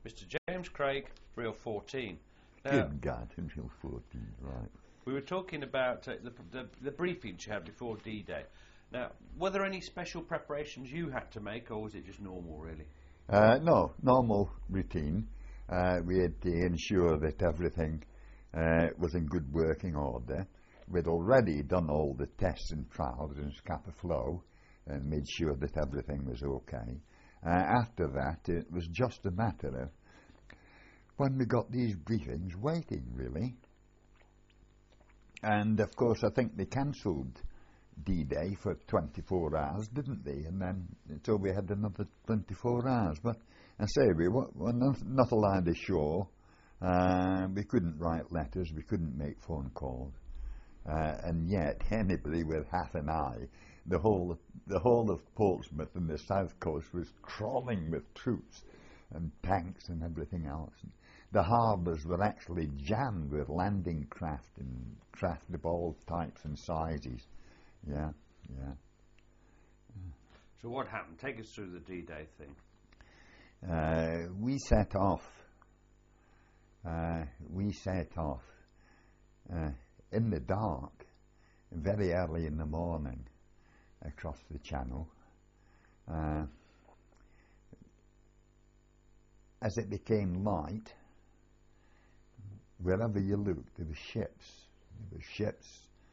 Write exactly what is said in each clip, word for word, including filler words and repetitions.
Mister James Craig, Reel fourteen. Now, Good God, until fourteen, right. we were talking about uh, the, the, the briefings you had before D-Day. Now, were there any special preparations you had to make, or was it just normal, really? Uh, no, normal routine. Uh, we had to ensure that everything uh, was in good working order. We'd already done all the tests and trials in Scapa Flow and made sure that everything was okay. Uh, after that, it was just a matter of, when we got these briefings, waiting, really. And, of course, I think they cancelled D-Day for twenty-four hours, didn't they? And then, so we had another twenty-four hours. But I say, we were, were not, not allowed ashore. Uh, we couldn't write letters. We couldn't make phone calls. Uh, and yet, anybody with half an eye, the whole, the whole of Portsmouth and the south coast was crawling with troops and tanks and everything else. And the harbours were actually jammed with landing craft and craft of all types and sizes. Yeah, yeah. So what happened? Take us through the D-Day thing. Uh, we set off. Uh, we set off uh, in the dark, very early in the morning, across the channel. Uh, as it became light, wherever you looked, there were ships. There were ships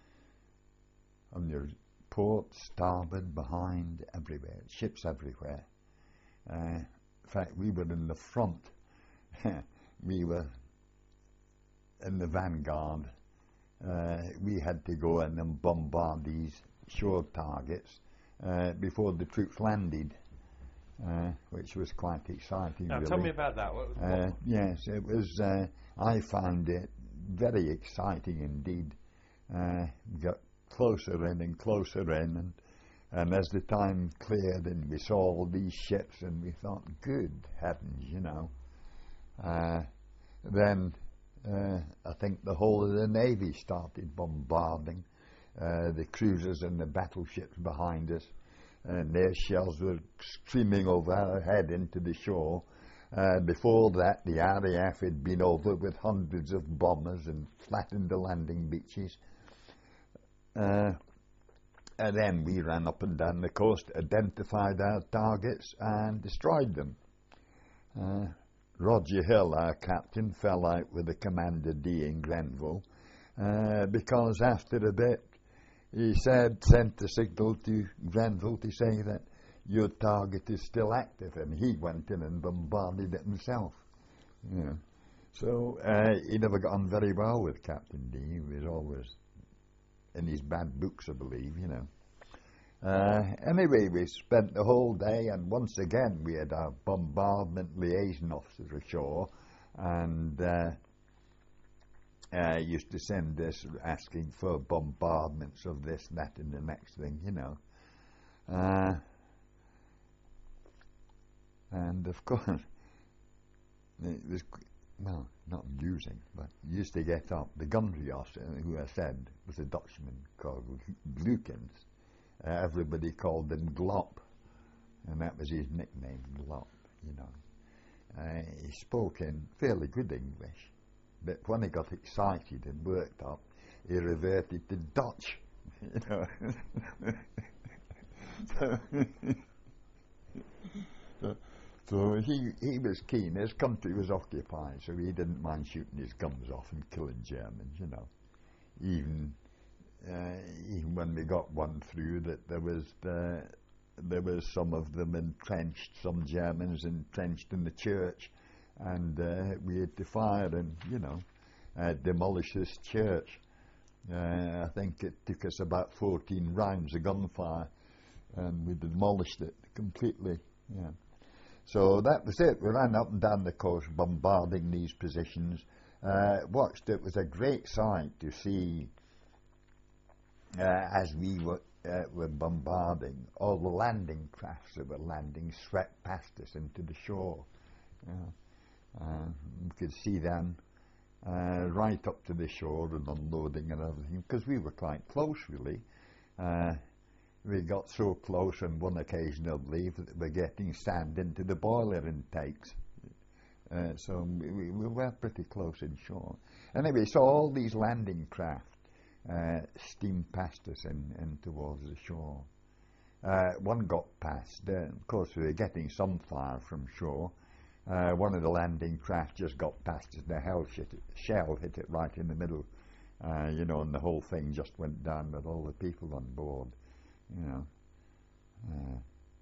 on your port, starboard, behind, everywhere. Ships everywhere. Uh, in fact, we were in the front. We were in the vanguard. Uh, we had to go in and bombard these shore targets uh, before the troops landed, uh, which was quite exciting. Now, really. tell me about that. What, what Uh, yes, it was. Uh, I found it very exciting indeed. Uh, we got closer in and closer in, and and as the time cleared, and we saw all these ships, and we thought, "Good heavens," you know. Uh, then uh, I think the whole of the Navy started bombarding uh, the cruisers and the battleships behind us, and their shells were streaming over our head into the shore. Uh, before that, the R A F had been over with hundreds of bombers and flattened the landing beaches. Uh, and then we ran up and down the coast, identified our targets and destroyed them. Uh, Roger Hill, our captain, fell out with the Commander D in Grenville uh, because after a bit he said, sent a signal to Grenville to say that your target is still active, and he went in and bombarded it himself. You know. So uh, he never got on very well with Captain D. He was always in his bad books, I believe, you know. Uh, anyway, we spent the whole day, and once again we had our bombardment liaison officer ashore, and uh, uh, used to send us asking for bombardments of this, that, and the next thing, you know. Uh, and of course, it was, well, not amusing, but used to get up. The gunnery officer, who I said was a Dutchman called Glukens. Uh, everybody called him Glop, and that was his nickname, Glop, you know. Uh, he spoke in fairly good English, but when he got excited and worked up, he reverted to Dutch, you know. so, so, so he, he was keen. His country was occupied, so he didn't mind shooting his guns off and killing Germans, you know. Even Uh, even when we got one through, that there was uh, there was some of them entrenched, some Germans entrenched in the church, and uh, we had to fire and, you know, uh, demolish this church. Uh, I think it took us about fourteen rounds of gunfire, and we demolished it completely. Yeah. So that was it. We ran up and down the coast bombarding these positions. Uh, watched. It was a great sight to see. Uh, as we were, uh, were bombarding, all the landing crafts that were landing swept past us into the shore. Uh, uh, we could see them uh, right up to the shore and unloading and everything, because we were quite close, really. Uh, we got so close on one occasion, I believe, that we were getting sand into the boiler intakes. Uh, so we, we were pretty close inshore. Anyway, so all these landing craft uh, steamed past us and, and towards the shore. Uh, one got past. Uh, of course, we were getting some fire from shore. Uh, one of the landing craft just got past us, and a hell shit, shell hit it right in the middle. Uh, you know, and the whole thing just went down with all the people on board. You know. Uh,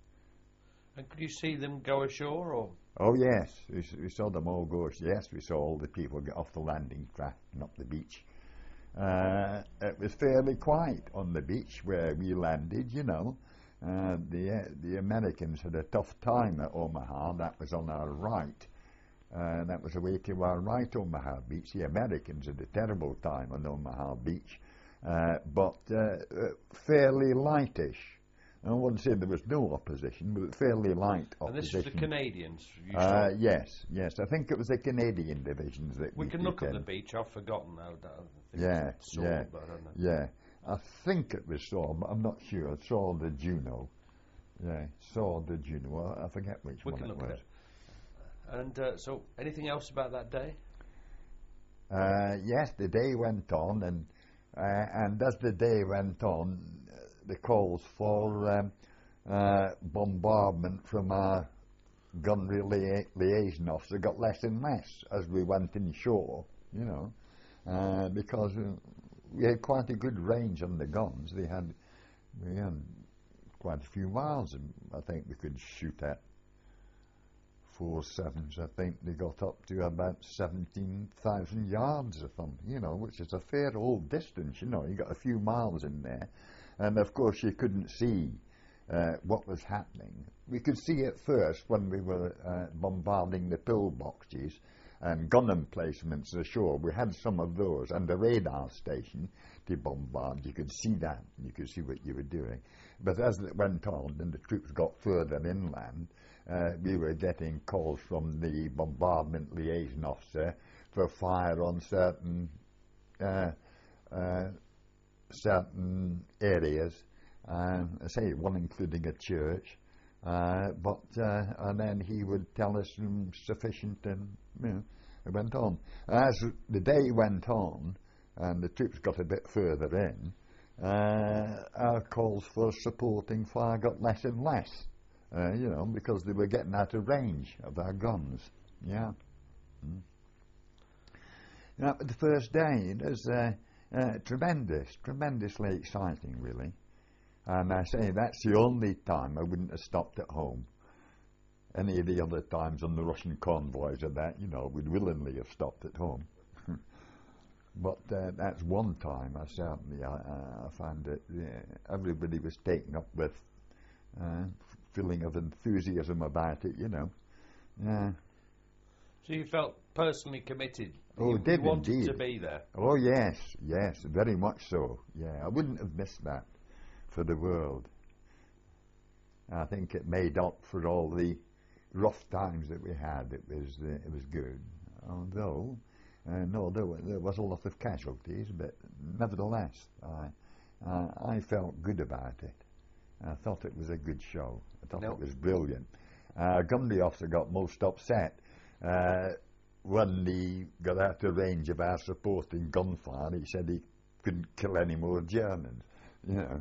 and could you see them go ashore, or? Oh yes, we, we saw them all go. Yes, we saw all the people get off the landing craft and up the beach. Uh, it was fairly quiet on the beach where we landed, you know. Uh, the uh, the Americans had a tough time at Omaha. That was on our right. Uh, that was away to our right, Omaha Beach. The Americans had a terrible time on Omaha Beach, uh, but uh, uh, fairly lightish. I wouldn't say there was no opposition, but fairly light opposition. And this was the Canadians? You uh, yes, yes. I think it was the Canadian divisions that we, we can look at in. the beach. I've forgotten now. That I think yeah, it's Saul, yeah, but I don't know. yeah. I think it was Saul, but I'm not sure. Saul the Juno. Yeah, Saul the Juno. I forget which we one can it look was. at it. And uh, so, anything else about that day? Uh, yes, the day went on, and uh, and as the day went on, uh, the calls for um, uh, bombardment from our gunnery lia- liaison officer got less and less as we went inshore, you know, uh, because uh, we had quite a good range on the guns. They had, we had quite a few miles, and I think we could shoot at. Four sevens, I think they got up to about seventeen thousand yards or something, you know, which is a fair old distance, you know. You got a few miles in there, and of course you couldn't see uh, what was happening. We could see it first when we were uh, bombarding the pillboxes and gun emplacements ashore. We had some of those, and the radar station to bombard. You could see that, you could see what you were doing. But as it went on and the troops got further inland, Uh, we were getting calls from the bombardment liaison officer for fire on certain uh, uh, certain areas. Uh, I say one including a church, uh, but uh, and then he would tell us um, sufficient, and you know, it went on. As the day went on, and the troops got a bit further in, uh, our calls for supporting fire got less and less. Uh, you know, because they were getting out of range of our guns. Yeah. Mm. Now, the first day, it was uh, uh, tremendous, tremendously exciting, really. And I say that's the only time I wouldn't have stopped at home. Any of the other times on the Russian convoys or that, you know, would willingly have stopped at home. But uh, that's one time I certainly I, I found that yeah, everybody was taken up with uh, feeling of enthusiasm about it, you know. Yeah. So you felt personally committed? Oh, you, did you wanted indeed. to be there? Oh, yes, yes, very much so. Yeah, I wouldn't have missed that for the world. I think it made up for all the rough times that we had. It was uh, it was good. Although, uh, no, there, were, there was a lot of casualties, but nevertheless, I uh, I felt good about it. I thought it was a good show. I thought no. it was brilliant. Our uh, gunnery officer got most upset uh, when he got out of range of our supporting gunfire. He said he couldn't kill any more Germans. You know,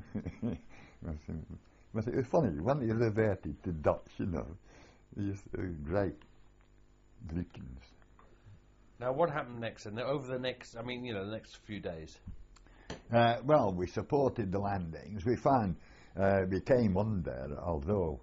but it was funny when he reverted to Dutch. You know, he's uh, great. Vikings. Now, what happened next? And over the next, I mean, you know, the next few days. Uh, well, we supported the landings. We found. Uh, we came under, although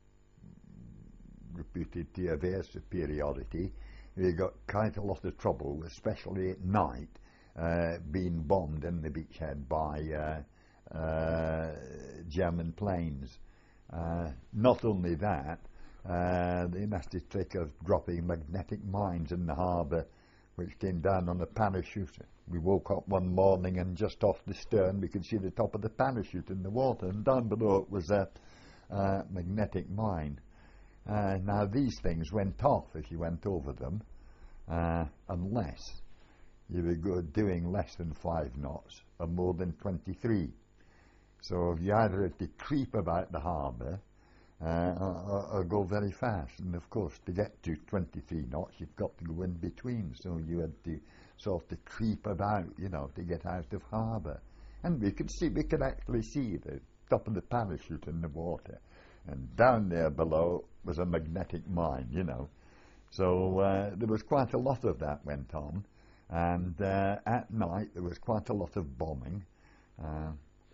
reputed to have air superiority, we got quite a lot of trouble, especially at night, uh, being bombed in the beachhead by uh, uh, German planes. Uh, not only that, uh, the nasty trick of dropping magnetic mines in the harbour, which came down on a parachute. We woke up one morning and just off the stern we could see the top of the parachute in the water, and down below it was a, a magnetic mine. Uh, now these things went off if you went over them, uh, unless you were good doing less than five knots or more than twenty-three. So if you either had to creep about the harbour uh, or, or go very fast. And of course, to get to twenty-three knots, you've got to go in between. So you had to sort of creep about, you know, to get out of harbour. And we could see, we could actually see the top of the parachute in the water. And down there below was a magnetic mine, you know. So uh, there was quite a lot of that went on. And uh, at night there was quite a lot of bombing. Uh,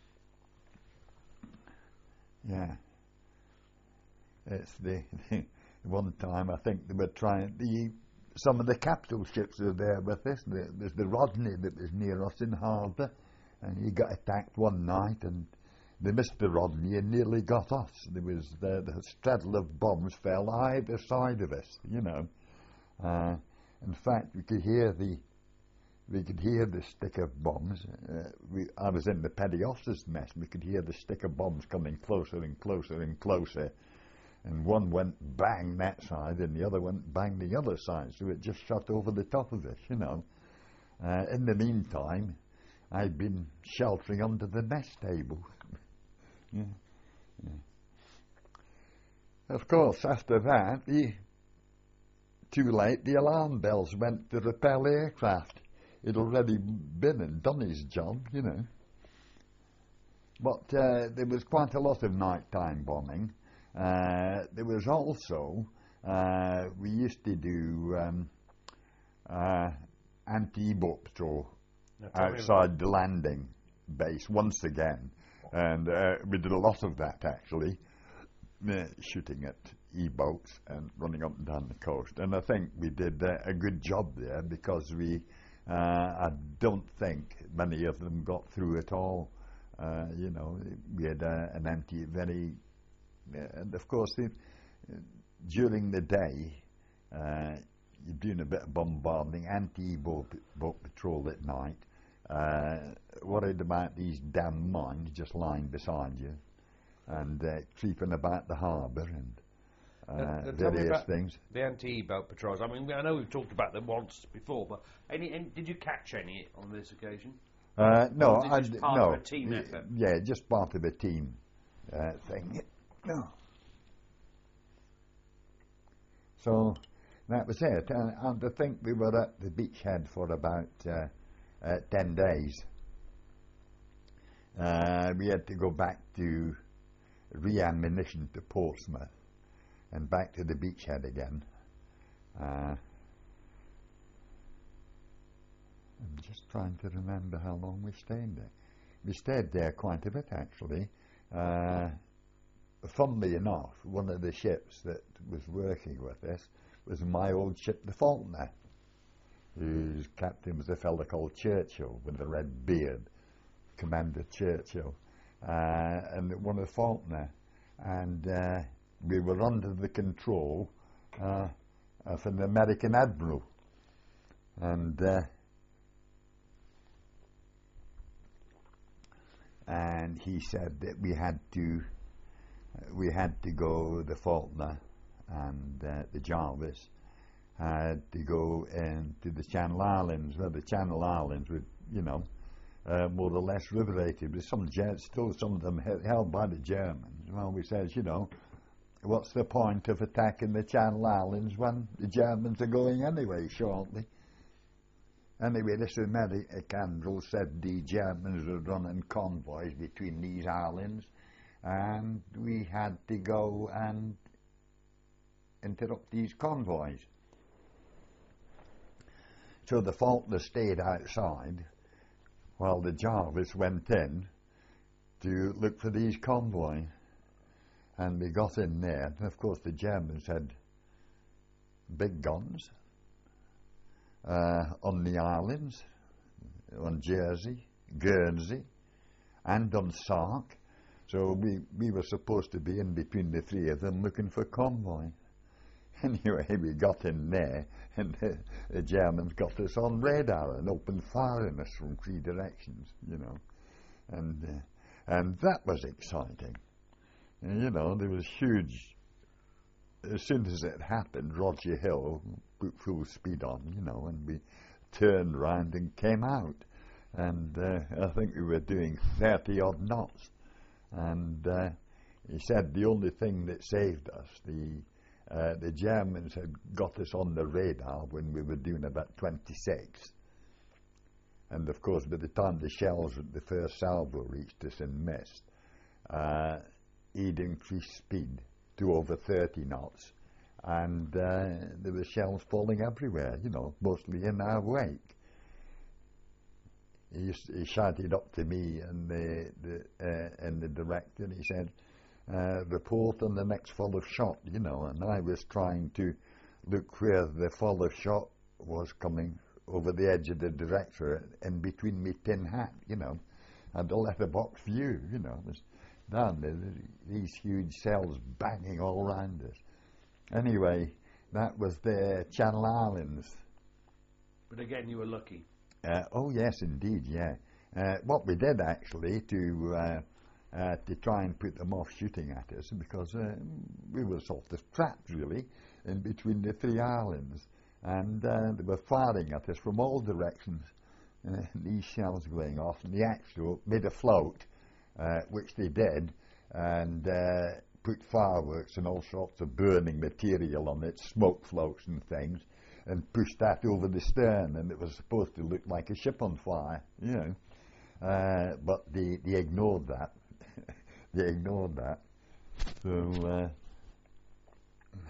yeah. It's the, the one time I think they were trying, the some of the capital ships were there with us. There's the Rodney that was near us in harbour, and he got attacked one night, and they missed the Rodney and nearly got us. There was the, the straddle of bombs fell either side of us, you know. Uh, in fact, we could hear the we could hear the stick of bombs. Uh, we, I was in the petty officers' mess. We could hear the stick of bombs coming closer and closer and closer. And one went bang that side, and the other went bang the other side. So it just shot over the top of us, you know. Uh, in the meantime, I'd been sheltering under the mess table. yeah. Yeah. Of course, after that, the, too late, the alarm bells went to repel aircraft. It'd already been and done his job, you know. But uh, there was quite a lot of nighttime bombing. Uh, there was also, uh, we used to do um, uh, anti-boat patrol outside the landing base once again, and uh, we did a lot of that actually, uh, shooting at E-boats and running up and down the coast. And I think we did uh, a good job there, because we, uh, I don't think many of them got through at all. Uh, you know, we had uh, an anti, very Uh, and of course, the, uh, during the day, uh, you're doing a bit of bombarding, anti-boat boat patrol at night, uh, worried about these damn mines just lying beside you, and uh, creeping about the harbour and uh, uh, various things. The anti-boat patrols. I mean, I know we've talked about them once before, but any, any did you catch any on this occasion? Uh, no, or was it just I, part no. of a team effort? Yeah, just part of a team uh, thing. No. So that was it, and, and I think we were at the beachhead for about uh, uh, ten days. Uh, we had to go back to re-ammunition to Portsmouth and back to the beachhead again. Uh, I'm just trying to remember how long we stayed there. We stayed there quite a bit, actually. Uh, funnily enough, one of the ships that was working with us was my old ship, the Faulkner, whose captain was a fellow called Churchill with a red beard, Commander Churchill, uh, and one of the Faulkner. And uh, we were under the control uh, of an American admiral. And uh, and he said that we had to we had to go, the Faulkner and uh, the Jarvis had to go into the Channel Islands, where the Channel Islands were, you know, uh, more or less liberated, but some jets, still some of them he- held by the Germans. Well, we said, you know, what's the point of attacking the Channel Islands when the Germans are going anyway shortly? Anyway, this American admiral said the Germans were running convoys between these islands, and we had to go and interrupt these convoys. So the Faulkner stayed outside while the Jarvis went in to look for these convoys. And we got in there, and of course the Germans had big guns uh, on the islands, on Jersey, Guernsey, and on Sark. So we, we were supposed to be in between the three of them looking for convoy. Anyway, we got in there, and the, the Germans got us on radar and opened fire on us from three directions, you know. And uh, and that was exciting. And, you know, there was huge... As soon as it happened, Roger Hill put full speed on, you know, and we turned round and came out. And uh, I think we were doing thirty-odd knots. And uh, he said the only thing that saved us, the uh, the Germans had got us on the radar when we were doing about twenty-six. And of course, by the time the shells at the first salvo reached us and missed, uh, he'd increased speed to over thirty knots, and uh, there were shells falling everywhere, you know, mostly in our wake. He, used, he shouted up to me and the, the, uh, and the director, and he said, uh, report on the next fall of shot, you know, and I was trying to look where the fall of shot was coming over the edge of the director and between me tin hat, you know, and a letterbox view, you know, was down there, these huge cells banging all round us. Anyway, that was the Channel Islands. But again, you were lucky. Uh, oh yes, indeed, yeah. Uh, what we did actually to uh, uh, to try and put them off shooting at us, because uh, we were sort of trapped really in between the three islands, and uh, they were firing at us from all directions. Uh, these shells going off, and the actual made a float, uh, which they did, and uh, put fireworks and all sorts of burning material on it, smoke floats and things, and pushed that over the stern, and it was supposed to look like a ship on fire, you know. Uh, but they, they ignored that. They ignored that. So uh,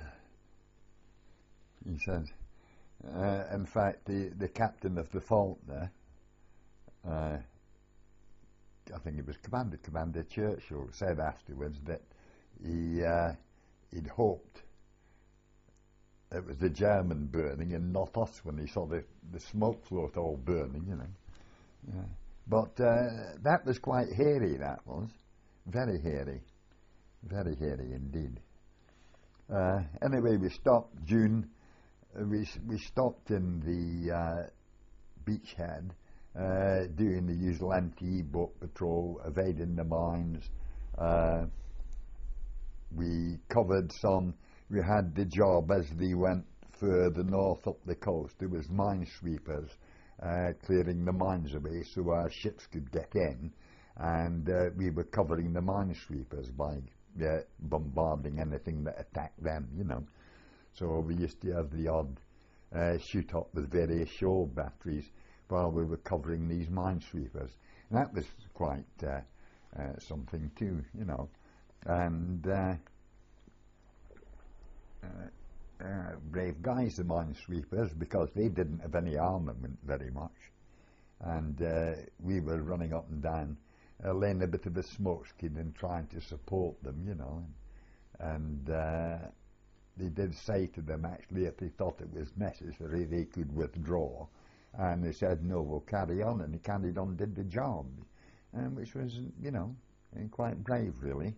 he said, uh, in fact, the, the captain of the Faulkner, uh, I think it was Commander Commander Churchill, said afterwards that he uh, he'd hoped it was the German burning and not us when he saw the, the smoke float all burning, you know. Yeah. But uh, that was quite hairy, that was. Very hairy. Very hairy indeed. Uh, anyway, we stopped June. Uh, we, we stopped in the uh, beachhead, uh, doing the usual anti-boat patrol, evading the mines. Uh, we covered some. We had the job as they went further north up the coast. There was minesweepers uh, clearing the mines away so our ships could get in, and uh, we were covering the minesweepers by uh, bombarding anything that attacked them, you know. So we used to have the odd uh, shoot up with various shore batteries while we were covering these minesweepers. And that was quite uh, uh, something too, you know. And uh, Uh, uh, brave guys, the minesweepers, because they didn't have any armament very much, and uh, we were running up and down, uh, laying a bit of a smokescreen and trying to support them, you know, and, and uh, they did say to them actually if they thought it was necessary they could withdraw, and they said no, we'll carry on, and they carried on, did the job, um, which was, you know, quite brave really.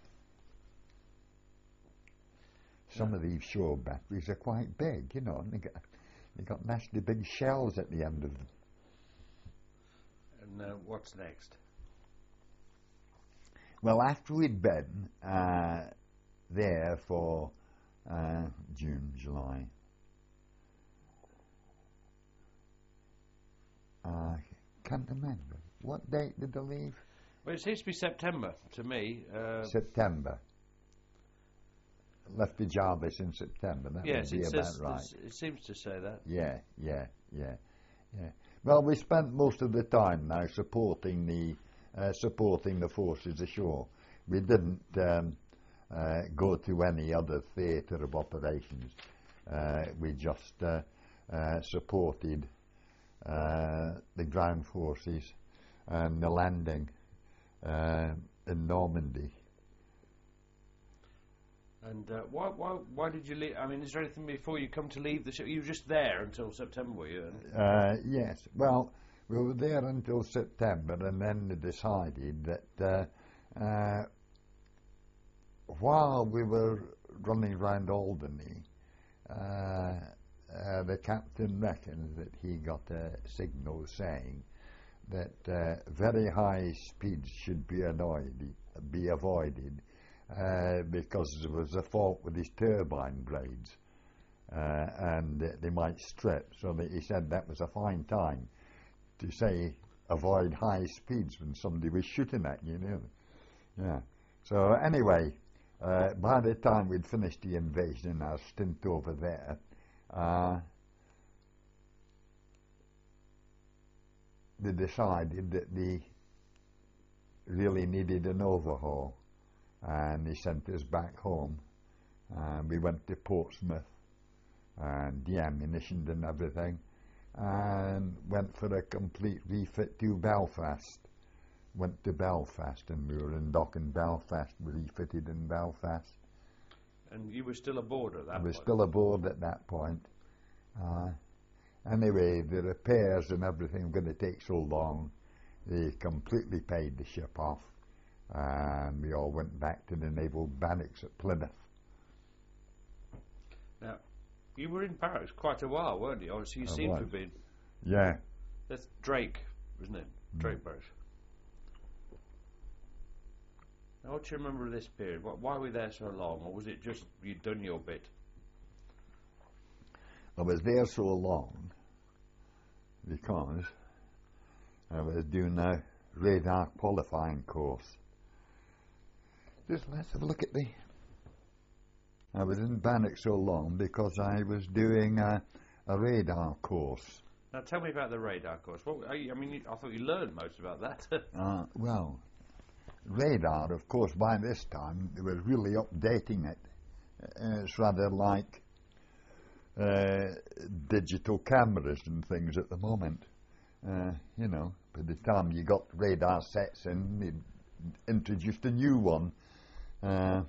Some of these shore batteries are quite big, you know, and they got, they got nasty big shells at the end of them. And uh, what's next? Well, after we'd been uh, there for uh, June, July, I uh, can't remember. What date did they leave? Well, it seems to be September to me. Uh, September. Left the Jarvis in September. That yes, would be it, about says, right. it seems to say that. Yeah, yeah, yeah, yeah. Well, we spent most of the time now supporting the uh, supporting the forces ashore. We didn't um, uh, go to any other theatre of operations. Uh, we just uh, uh, supported uh, the ground forces and the landing uh, in Normandy. And uh, why, why, why did you leave? I mean, is there anything before you come to leave the ship? You were just there until September, were you? Uh, yes. Well, we were there until September, and then they decided that uh, uh, while we were running round Alderney, uh, uh, the captain reckoned that he got a signal saying that uh, very high speeds should be avoided, be avoided. Uh, because there was a fault with his turbine blades, uh, and uh, they might strip. So that he said that was a fine time to say avoid high speeds when somebody was shooting at you, you know. Yeah. So anyway, uh, by the time we'd finished the invasion and our stint over there, uh, they decided that they really needed an overhaul, and they sent us back home. And we went to Portsmouth and de-ammunitioned and everything, and went for a complete refit to Belfast. Went to Belfast, and we were in dock in Belfast, refitted in Belfast. And you were still aboard at that I was point? still aboard at that point. Uh, anyway, the repairs and everything were going to take so long, they completely paid the ship off, and we all went back to the naval barracks at Plymouth. Now, you were in barracks quite a while, weren't you? Obviously, you I seem was. to have been. Yeah. That's Drake, wasn't it? Mm. Drake barracks. Now, what do you remember of this period? What, why were you there so long, or was it just you'd done your bit? I was there so long because I was doing a radar qualifying course. Just let's have a look at the... I was in barracks so long because I was doing a, a radar course. Now, tell me about the radar course. What, I I mean, you, I thought you learned most about that. uh, well, radar, of course, by this time, they were really updating it. Uh, it's rather like uh, digital cameras and things at the moment. Uh, you know, by the time you got radar sets in, they introduced a new one. Uh,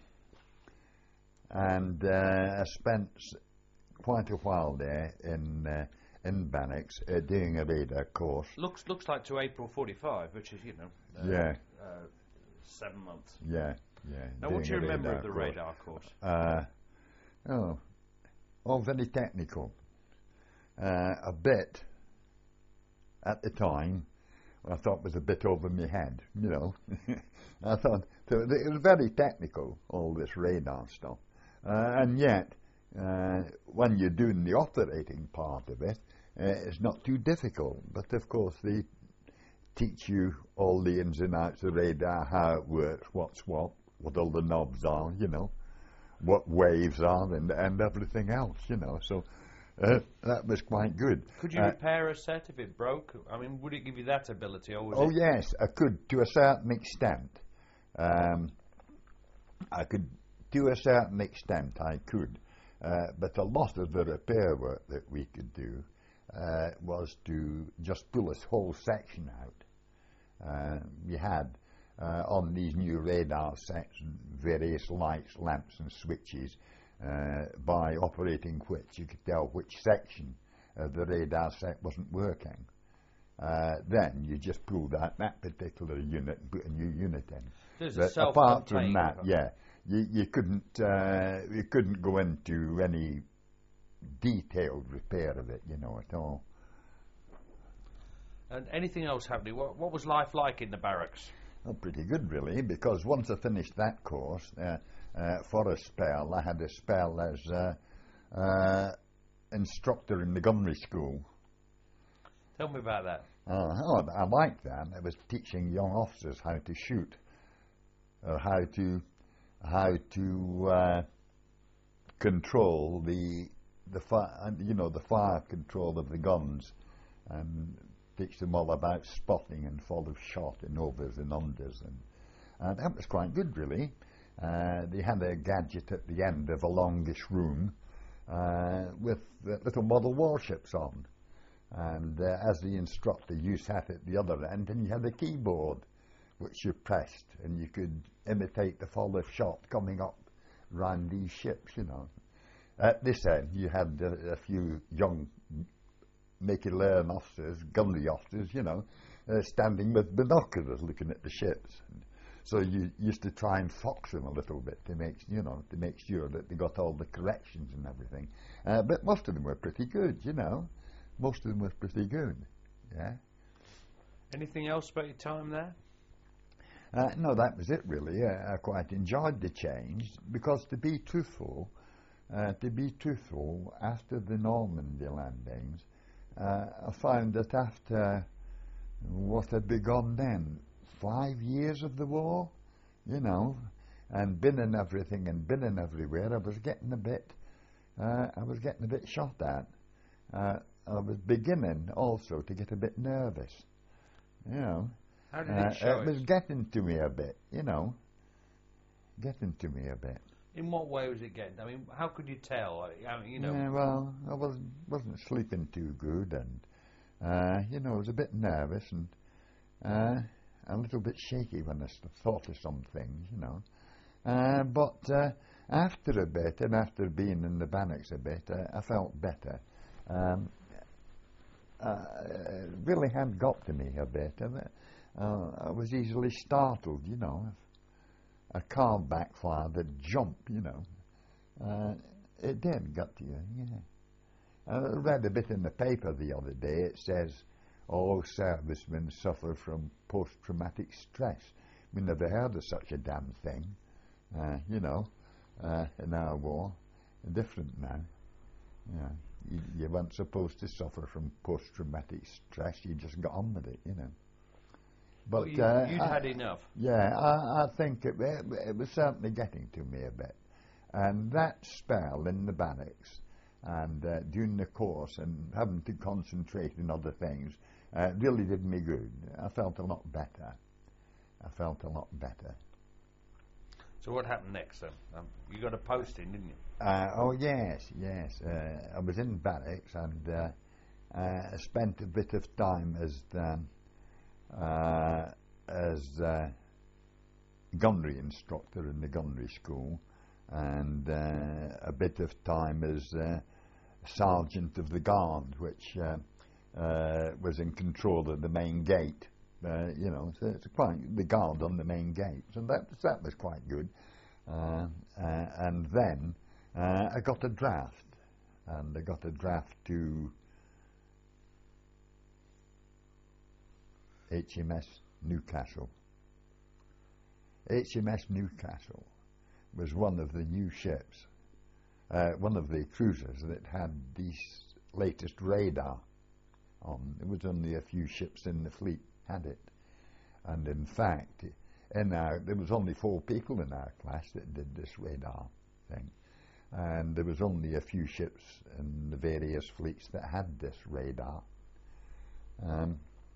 and uh, I spent quite a while there in uh, in barracks uh, doing a radar course. looks looks like to April forty-five, which is, you know, uh, Yeah. uh, seven months. Yeah, yeah. Now, what do you doing a remember of the course. radar course? Uh, oh, all very technical. Uh, a bit, at the time, I thought was a bit over my head, you know. I thought, so it was very technical, all this radar stuff. Uh, and yet, uh, when you're doing the operating part of it, uh, it's not too difficult. But of course, they teach you all the ins and outs of radar, how it works, what's what, what all the knobs are, you know, what waves are, and, and everything else, you know. So uh, that was quite good. Could you Uh, repair a set if it broke? I mean, would it give you that ability, or was Oh it... yes, I could to a certain extent. Um, I could, to a certain extent, I could. Uh, but a lot of the repair work that we could do uh, was to just pull this whole section out. Uh, we had uh, on these new radar sets various lights, lamps, and switches. Uh, by operating which you could tell which section of the radar set wasn't working. Uh, then you just pulled out that particular unit and put a new unit in. There's But a apart from self-contained that, one. yeah, you, you couldn't uh, you couldn't go into any detailed repair of it, you know, at all. And anything else happening? What, what was life like in the barracks? Well, pretty good, really, because once I finished that course, uh, uh, for a spell, I had a spell as uh, uh, instructor in the gunnery school. Tell me about that. Uh, oh, I liked that. I was teaching young officers how to shoot, or how to how to uh, control the the fire, you know, the fire control of the guns, and teach them all about spotting and follow shot and overs and unders, and uh, that was quite good, really. Uh, they had a gadget at the end of a longish room uh, with uh, little model warships on. And uh, as the instructor, you sat at the other end and you had a keyboard which you pressed, and you could imitate the fall of shot coming up round these ships, you know. At this end, you had uh, a few young make-it-learn officers, gunnery officers, you know, uh, standing with binoculars looking at the ships. And so you used to try and fox them a little bit to make, you know, to make sure that they got all the corrections and everything. Uh, but most of them were pretty good, you know. Most of them were pretty good, yeah. Anything else about your time there? Uh, no, that was it really. Uh, I quite enjoyed the change because, to be truthful, uh, to be truthful, after the Normandy landings, uh, I found that after what had begun then, five years of the war, you know, and been in everything and been in everywhere, I was getting a bit, uh, I was getting a bit shot at. Uh, I was beginning also to get a bit nervous, you know. How did uh, it show it was getting to me a bit, you know, getting to me a bit. In what way was it getting? I mean, how could you tell? I mean, you know. Yeah, well, I was, wasn't sleeping too good, and, uh, you know, I was a bit nervous and uh, a little bit shaky when I thought of some things, you know. Uh, but uh, after a bit, and after being in the barracks a bit, uh, I felt better. Um, uh, it really had got to me a bit. And, uh, I was easily startled, you know. A car backfired, a jump, you know. Uh, it did get to you, yeah. I read a bit in the paper the other day. It says all servicemen suffer from post-traumatic stress. We never heard of such a damn thing, uh, you know, uh, in our war. Different now. Yeah, you, you weren't supposed to suffer from post-traumatic stress. You just got on with it, you know. But well, you, uh, you'd I, had enough. Yeah, I, I think it, it, it was certainly getting to me a bit. And that spell in the barracks and uh, during the course and having to concentrate on other things uh, really did me good. I felt a lot better. I felt a lot better. So what happened next then? Um, you got a posting, didn't you? Uh, oh yes, yes. Uh, I was in barracks and uh, uh, I spent a bit of time as um, uh, as uh, gunnery instructor in the gunnery school, and uh, a bit of time as uh, sergeant of the guard, which uh, uh, was in control of the main gate. Uh, you know, so it's quite the guard on the main gate, so that that was quite good. Uh, uh, and then uh, I got a draft, and I got a draft to H M S Newcastle. H M S Newcastle was one of the new ships, uh, one of the cruisers that had the latest radar on. There was only a few ships in the fleet had it, and in fact, in our, there was only four people in our class that did this radar thing, and there was only a few ships in the various fleets that had this radar. Um,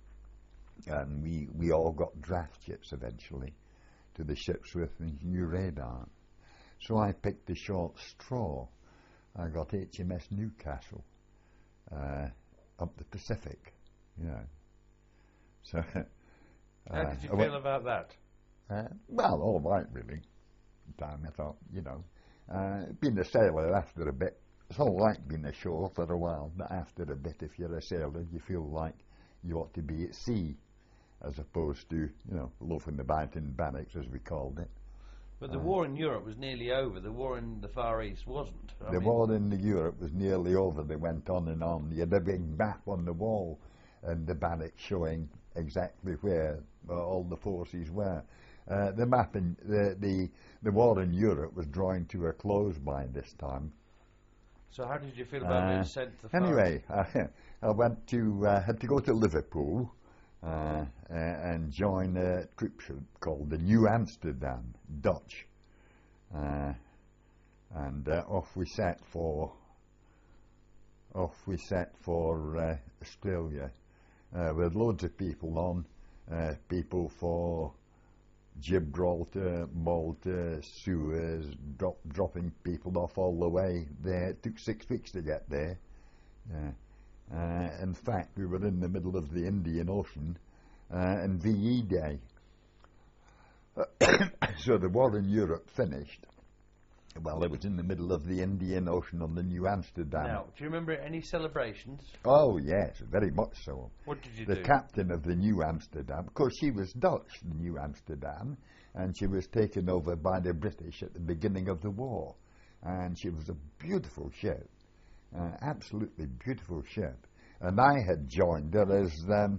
and we we all got draft ships eventually to the ships with the new radar. So I picked the short straw. I got H M S Newcastle uh, up the Pacific, you know. So uh, how did you I feel about that? Uh, well, all right, really. Time I thought, you know, uh, being a sailor after a bit, it's all right being ashore for a while, but after a bit, if you're a sailor, you feel like you ought to be at sea, as opposed to, you know, loafing about in barracks, as we called it. But the uh, war in Europe was nearly over. The war in the Far East wasn't. I the mean, war in the Europe was nearly over. They went on and on. You had a big map on the wall in the barracks showing exactly where uh, all the forces were. Uh, the map in the, the the war in Europe was drawing to a close by this time. So how did you feel about Uh, being sent to the Far anyway, I, I went to uh, had to go to Liverpool uh, uh, and join a troop ship called the New Amsterdam, Dutch, uh, and uh, off we set for off we set for uh, Australia uh, with loads of people on, uh, people for Gibraltar, Malta, Suez, drop, dropping people off all the way there. It took six weeks to get there. Uh, uh, in fact, we were in the middle of the Indian Ocean uh, and V E Day. So the war in Europe finished. Well, it was in the middle of the Indian Ocean on the New Amsterdam. Now, do you remember any celebrations? Oh, yes, very much so. What did you The do? captain of the New Amsterdam, of course she was Dutch, the New Amsterdam, and she was taken over by the British at the beginning of the war. And she was a beautiful ship, uh, absolutely beautiful ship. And I had joined her as um,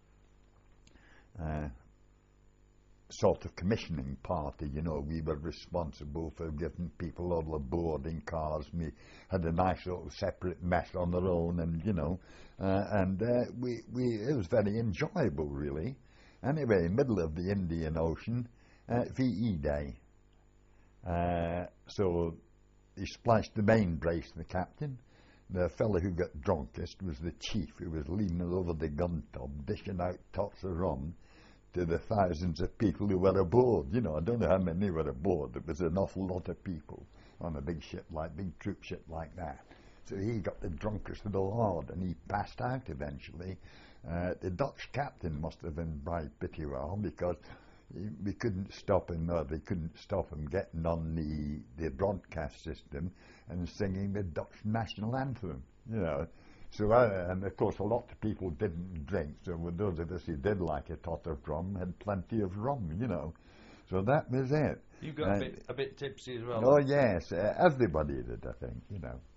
uh, sort of commissioning party, you know. We were responsible for giving people all the boarding cars. We had a nice little separate mess on our own, and you know, uh, and uh, we we it was very enjoyable, really. Anyway, middle of the Indian Ocean, uh, V E Day, Uh, so he splashed the main brace to the captain. The fellow who got drunkest was the chief, who was leaning over the gun top, dishing out tots of rum to the thousands of people who were aboard. You know, I don't know how many were aboard. There was an awful lot of people on a big ship like, big troop ship like that. So he got the drunkest of the lot, and he passed out eventually. Uh, the Dutch captain must have been bribed pretty well, because he, we couldn't stop him, or they couldn't stop him getting on the, the broadcast system and singing the Dutch national anthem, you know. So, uh, and of course, a lot of people didn't drink, so with those of us who did like a tot of rum had plenty of rum, you know. So that was it. You got uh, a bit a bit tipsy as well. Oh yes, uh, everybody did, I think, you know.